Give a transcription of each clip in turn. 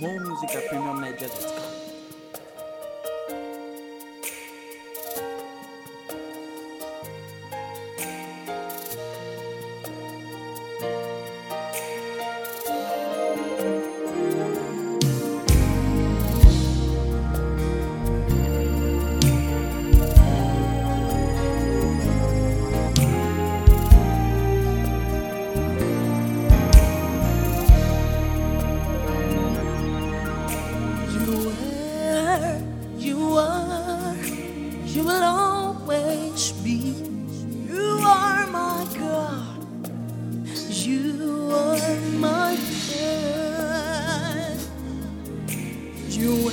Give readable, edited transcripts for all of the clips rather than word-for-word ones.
More music at premiumniger.com. You will always be. You are my God. You are my God. You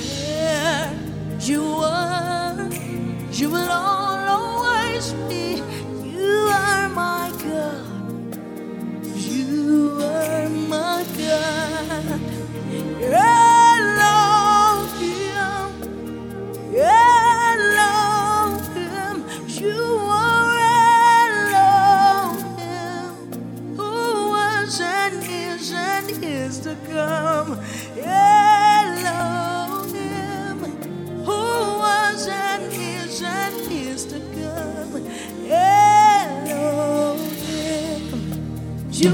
are. You will always be. You are my God. You are my God. Elohim. Elohim. You are Elohim, who was and is to come. Elohim, who was and is to come. Elohim, you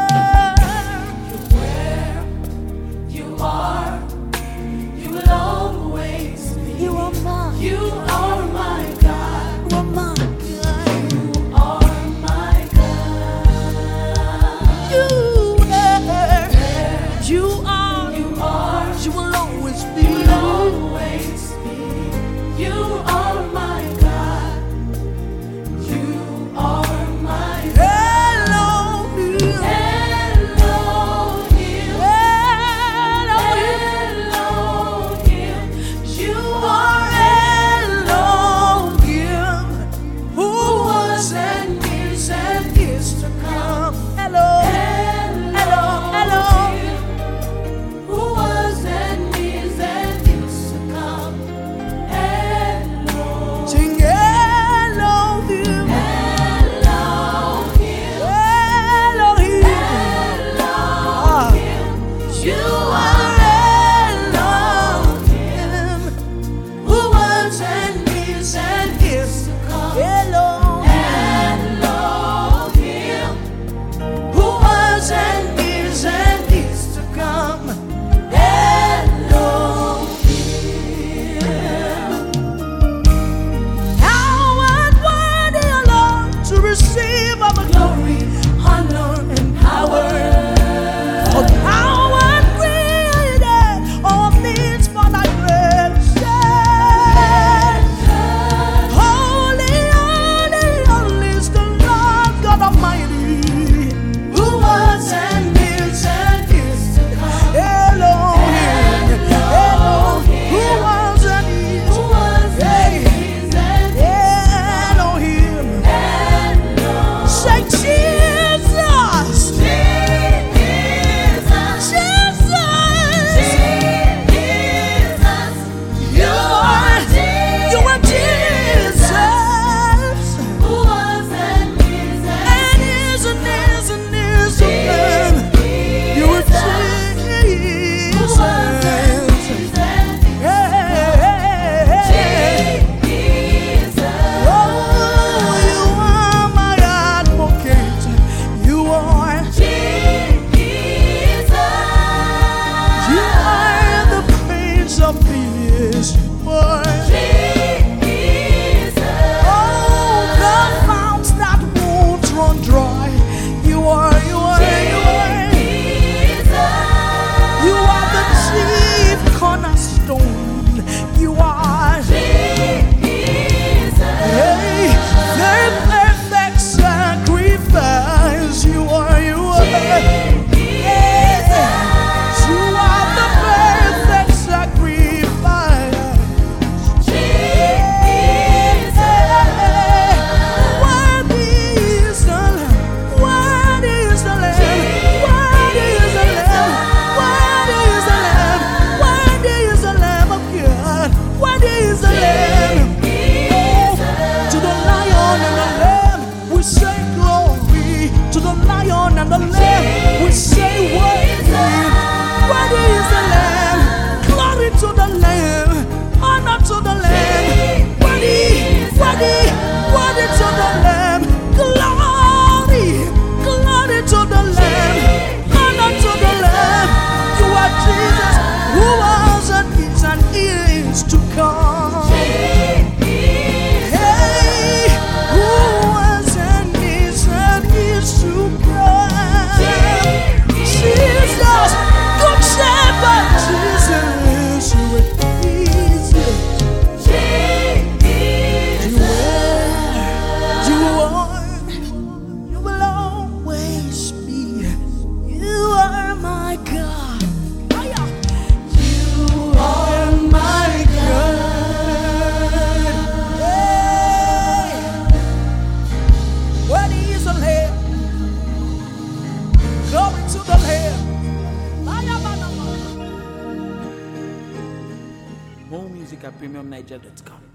are, you will always be. You are mine. You are my God. You are my God. You are. You will always be. You are my God. You are my God. Elohim. music at premiumniger.com.